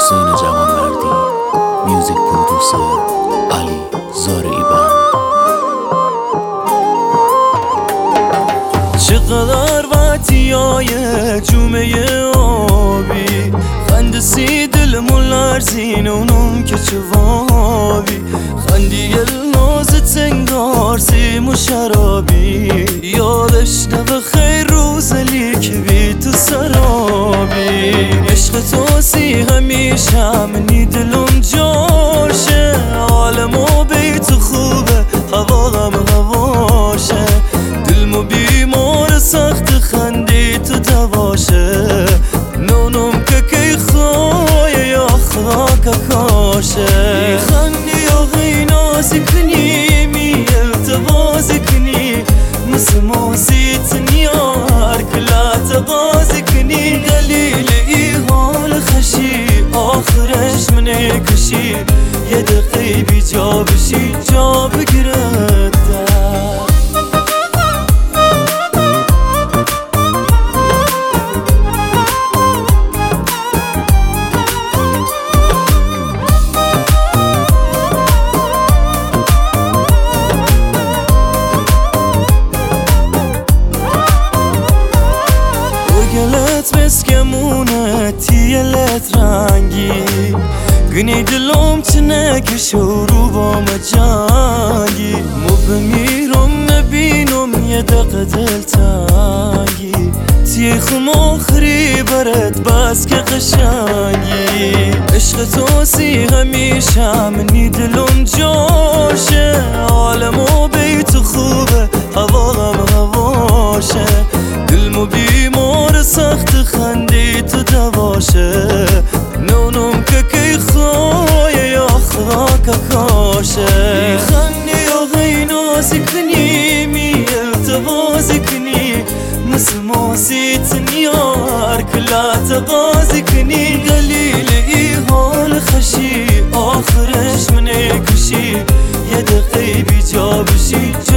حسین جوانمردی، میوزیک پرودوسر علی زارعی بند. چقدر وقتیای جمعه آبی خندسی دلمون لرزین اونم که چوابی خندی نازت انگار سیم و شرابی یادش نبه خیر روزلی که بی تو سرابی عشق تو سی همیشه همینی دلم جاشه عالمو بی تو خوبه هوا هواشه دلمو بیمار سخت خندی تو دواشه نونم که کی خواه یا خاک کاشه خندی یا غی نازی کنی می التوازی کنی مثل موزیت نیار کلات بازی کنی دلیل ای حال خشی آخرش منه کشی یه دقیقی بی جا بشی جا بگیرد گلت مسکمونه تیلت رنگی گنی دلم چنه که شروع با مجنگی مو بمیرم نبینم یه دقیقه دل تنگی تی خم آخری برد بس که قشنگی عشق تو سی همیشه همینی دلم جاشه عالمو بی تو خوبه هوا هواشه دلمو بیمار سخت خندی تو دواشه نونم که کی خواه یا خاک کاشه خندی یا غی نازی کنی می التوازی کنی مثل موزیت نیار کلات بازی کنی دلیل ای حال خشی آخرش منه کشی یه دقیقی بی جا بشی